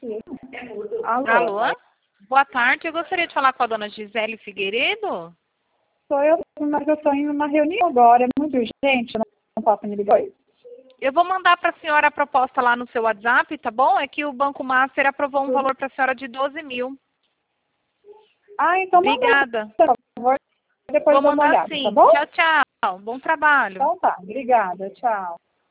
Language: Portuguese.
Alô? Alô? Boa tarde, eu gostaria de falar com a dona Gisele Figueiredo. Sou eu, mas eu estou indo numa reunião agora, é muito urgente, eu não posso me ligar. Eu vou mandar para a senhora a proposta lá no seu WhatsApp, tá bom? É que o Banco Master aprovou um valor para a senhora de 12 mil. Ah, então Obrigada. manda, por favor, depois Vou dou uma mandar olhada, sim. tá bom? Tchau, tchau. Bom trabalho. Então tá, obrigada, tchau.